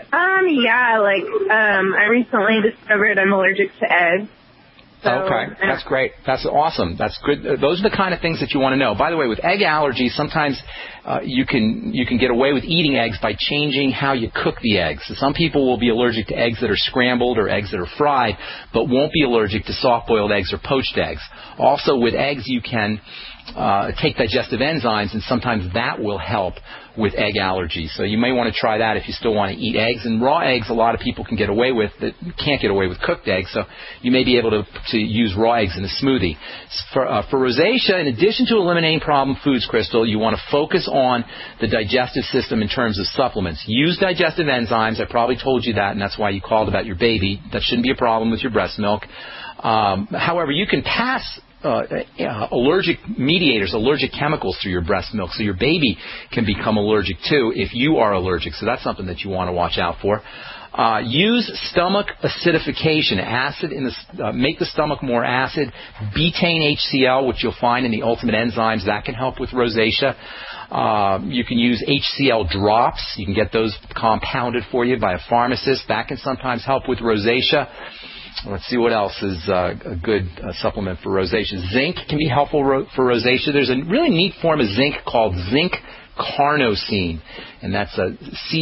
Speaker 15: Yeah, like, I recently discovered I'm allergic to eggs. So,
Speaker 1: okay, that's great. That's awesome. That's good. Those are the kind of things that you want to know. By the way, with egg allergies, sometimes you can get away with eating eggs by changing how you cook the eggs. So some people will be allergic to eggs that are scrambled or eggs that are fried, but won't be allergic to soft-boiled eggs or poached eggs. Also, with eggs, you can take digestive enzymes, and sometimes that will help with egg allergies. So you may want to try that if you still want to eat eggs. And raw eggs, a lot of people can get away with that can't get away with cooked eggs. So you may be able to use raw eggs in a smoothie. For rosacea, in addition to eliminating problem foods, Crystal, you want to focus on the digestive system in terms of supplements. Use digestive enzymes. I probably told you that, and that's why you called about your baby. That shouldn't be a problem with your breast milk. However, you can pass allergic mediators, allergic chemicals through your breast milk, so your baby can become allergic too if you are allergic. So that's something that you want to watch out for. Use stomach acidification. Acid in the make the stomach more acid. Betaine HCl, which you'll find in the Ultimate Enzymes, that can help with rosacea. You can use HCl drops. You can get those compounded for you by a pharmacist. That can sometimes help with rosacea. Let's see what else is a good supplement for rosacea. Zinc can be helpful for rosacea. There's a really neat form of zinc called zinc carnosine, and that's a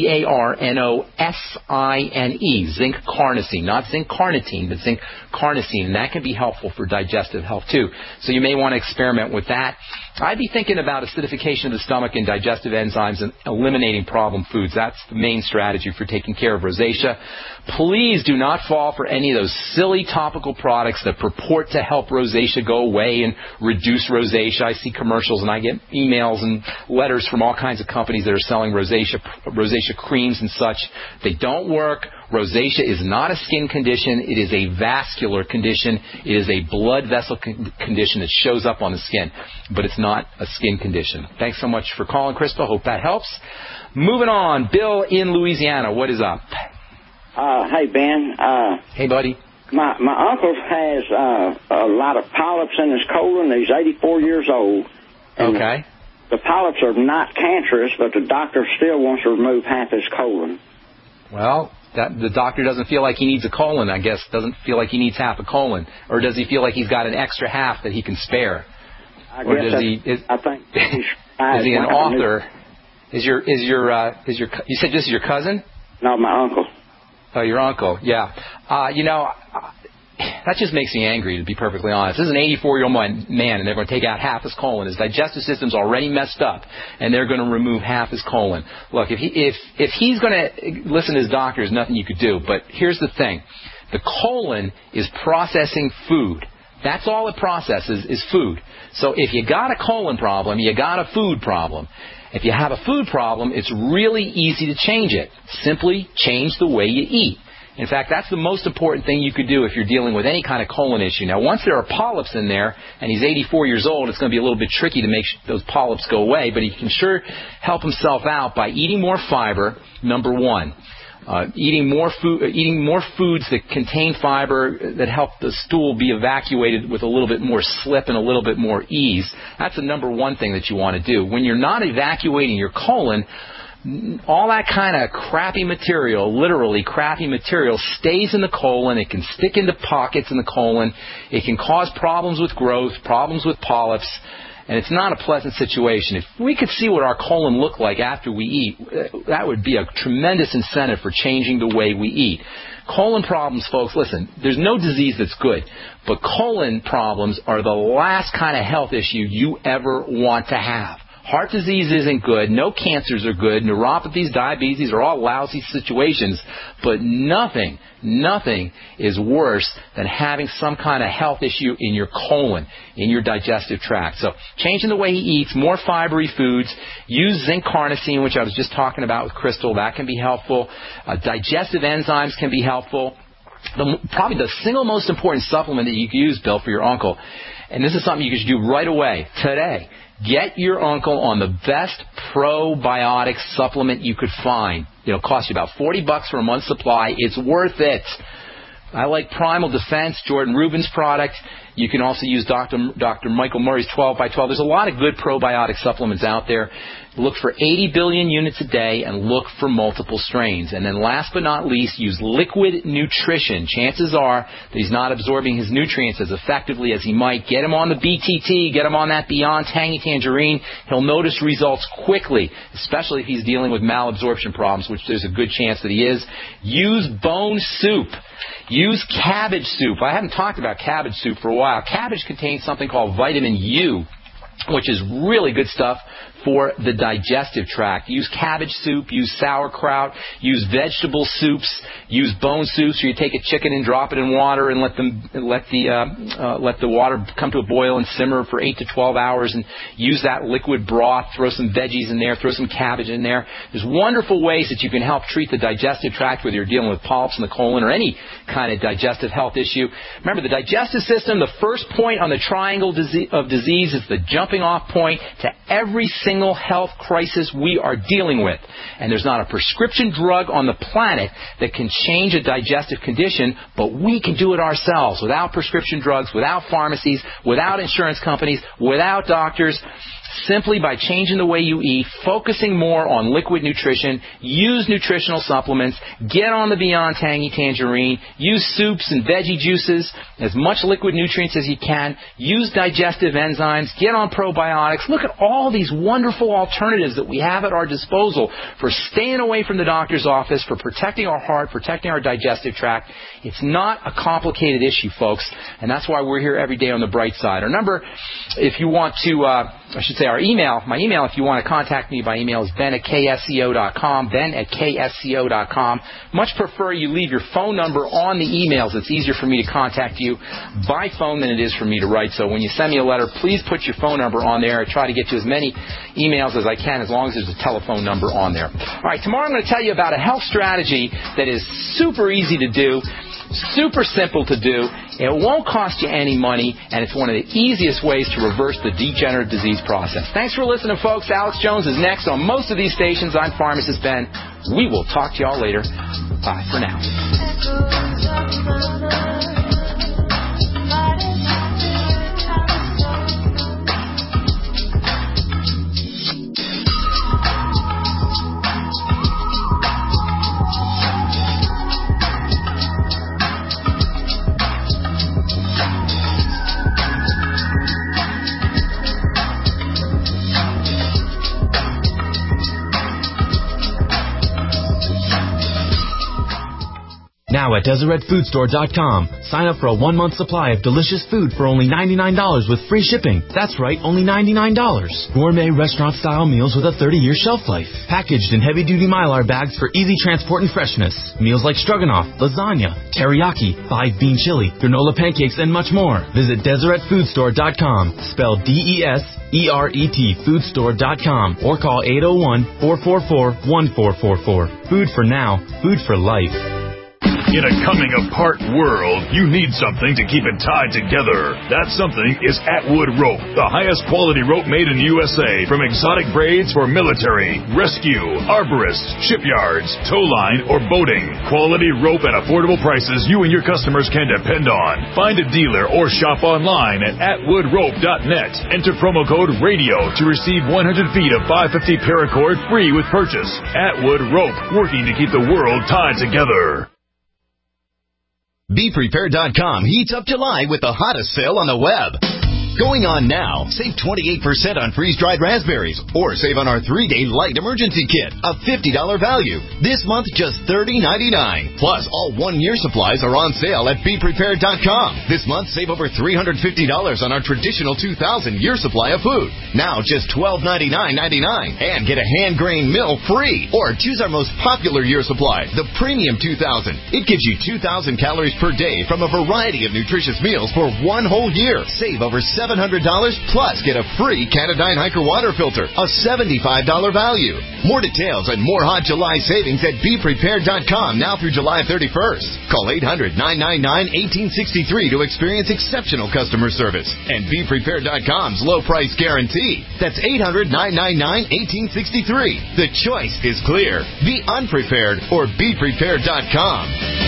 Speaker 1: C-A-R-N-O-S-I-N-E, zinc carnosine, not zinc carnitine, but zinc carnosine, and that can be helpful for digestive health too. So you may want to experiment with that. I'd be thinking about acidification of the stomach and digestive enzymes and eliminating problem foods. That's the main strategy for taking care of rosacea. Please do not fall for any of those silly topical products that purport to help rosacea go away and reduce rosacea. I see commercials and I get emails and letters from all kinds of companies that are selling rosacea creams and such. They don't work. Rosacea is not a skin condition. It is a vascular condition. It is a blood vessel condition that shows up on the skin, but it's not a skin condition. Thanks so much for calling, Crystal. Hope that helps. Moving on, Bill in Louisiana. What is up?
Speaker 2: Hey, Ben.
Speaker 1: Hey, buddy.
Speaker 2: My uncle has a lot of polyps in his colon. He's 84 years old.
Speaker 1: Okay.
Speaker 2: The polyps are not cancerous, but the doctor still wants to remove half his colon.
Speaker 1: Well, the doctor doesn't feel like he needs a colon, I guess. Doesn't feel like he needs half a colon. Or does he feel like he's got an extra half that he can spare?
Speaker 2: I think
Speaker 1: is he an author? You said this is your cousin?
Speaker 2: No, my uncle.
Speaker 1: Oh, your uncle, yeah. That just makes me angry, to be perfectly honest. This is an 84-year-old man, and they're going to take out half his colon. His digestive system's already messed up, and they're going to remove half his colon. Look, if he's going to listen to his doctor, there's nothing you could do. But here's the thing. The colon is processing food. That's all it processes is food. So if you got a colon problem, you got a food problem. If you have a food problem, it's really easy to change it. Simply change the way you eat. In fact, that's the most important thing you could do if you're dealing with any kind of colon issue. Now, once there are polyps in there, and he's 84 years old, it's going to be a little bit tricky to make those polyps go away, but he can sure help himself out by eating more fiber, number one. Eating more foods that contain fiber that help the stool be evacuated with a little bit more slip and a little bit more ease. That's the number one thing that you want to do. When you're not evacuating your colon, all that kind of crappy material, literally crappy material, stays in the colon. It can stick into pockets in the colon. It can cause problems with growth, problems with polyps. And it's not a pleasant situation. If we could see what our colon looked like after we eat, that would be a tremendous incentive for changing the way we eat. Colon problems, folks, listen, there's no disease that's good, but colon problems are the last kind of health issue you ever want to have. Heart disease isn't good. No cancers are good. Neuropathies, diabetes are all lousy situations. But nothing is worse than having some kind of health issue in your colon, in your digestive tract. So changing the way he eats, more fibery foods, use zinc carnosine, which I was just talking about with Crystal. That can be helpful. Digestive enzymes can be helpful. Probably the single most important supplement that you can use, Bill, for your uncle, and this is something you can do right away, today. Get your uncle on the best probiotic supplement you could find. It'll cost you about $40 for a month's supply. It's worth it. I like Primal Defense, Jordan Rubin's product. You can also use Dr. Michael Murray's 12x12. There's a lot of good probiotic supplements out there. Look for 80 billion units a day and look for multiple strains. And then last but not least, use liquid nutrition. Chances are that he's not absorbing his nutrients as effectively as he might. Get him on the BTT. Get him on that Beyond Tangy Tangerine. He'll notice results quickly, especially if he's dealing with malabsorption problems, which there's a good chance that he is. Use bone soup. Use cabbage soup. I haven't talked about cabbage soup for a while. Cabbage contains something called vitamin U, which is really good stuff for the digestive tract. Use cabbage soup, use sauerkraut, use vegetable soups, use bone soups, or you take a chicken and drop it in water and let the water come to a boil and simmer for 8 to 12 hours, and use that liquid broth. Throw some veggies in there, throw some cabbage in there. There's wonderful ways that you can help treat the digestive tract, whether you're dealing with polyps in the colon or any kind of digestive health issue. Remember, the digestive system, the first point on the triangle of disease, is the jumping off point to every single health crisis we are dealing with. And there's not a prescription drug on the planet that can change a digestive condition, but we can do it ourselves without prescription drugs, without pharmacies, without insurance companies, without doctors. Simply by changing the way you eat, focusing more on liquid nutrition, use nutritional supplements, get on the Beyond Tangy Tangerine, use soups and veggie juices, as much liquid nutrients as you can, use digestive enzymes, get on probiotics. Look at all these wonderful alternatives that we have at our disposal for staying away from the doctor's office, for protecting our heart, protecting our digestive tract. It's not a complicated issue, folks, and that's why we're here every day on the bright side. Our number, if you want to, our email, my email, if you want to contact me by email, is ben@ksco.com, ben@ksco.com. Much prefer you leave your phone number on the emails. It's easier for me to contact you by phone than it is for me to write. So when you send me a letter, please put your phone number on there. I try to get to as many emails as I can, as long as there's a telephone number on there. All right, tomorrow I'm going to tell you about a health strategy that is super easy to do, super simple to do. It won't cost you any money, and it's one of the easiest ways to reverse the degenerative disease process. Thanks for listening, folks. Alex Jones is next on most of these stations. I'm Pharmacist Ben. We will talk to y'all later. Bye for now.
Speaker 12: Now at DeseretFoodStore.com, sign up for a 1-month supply of delicious food for only $99 with free shipping. That's right, only $99. Gourmet restaurant-style meals with a 30-year shelf life. Packaged in heavy-duty Mylar bags for easy transport and freshness. Meals like stroganoff, lasagna, teriyaki, 5-bean chili, granola pancakes, and much more. Visit DeseretFoodStore.com, spelled DESERET, foodstore.com, or call 801-444-1444. Food for now, food for life.
Speaker 17: In a coming-apart world, you need something to keep it tied together. That something is Atwood Rope, the highest quality rope made in the USA, from exotic braids for military, rescue, arborists, shipyards, tow line, or boating. Quality rope at affordable prices you and your customers can depend on. Find a dealer or shop online at atwoodrope.net. Enter promo code RADIO to receive 100 feet of 550 paracord free with purchase. Atwood Rope, working to keep the world tied together.
Speaker 5: BePrepared.com heats up July with the hottest sale on the web. Going on now. Save 28% on freeze-dried raspberries, or save on our 3-day light emergency kit, a $50 value. This month, just $30.99. Plus, all 1-year supplies are on sale at BePrepared.com. This month, save over $350 on our traditional 2,000-year supply of food. Now, just $12.99.99. And get a hand-grained mill free. Or choose our most popular year supply, the Premium 2000. It gives you 2,000 calories per day from a variety of nutritious meals for 1 whole year. Save over $700, plus get a free Canadyne Hiker water filter, a $75 value. More details and more hot July savings at BePrepared.com now through July 31st. Call 800-999-1863 to experience exceptional customer service and BePrepared.com's low price guarantee. That's 800-999-1863. The choice is clear. Be unprepared or BePrepared.com.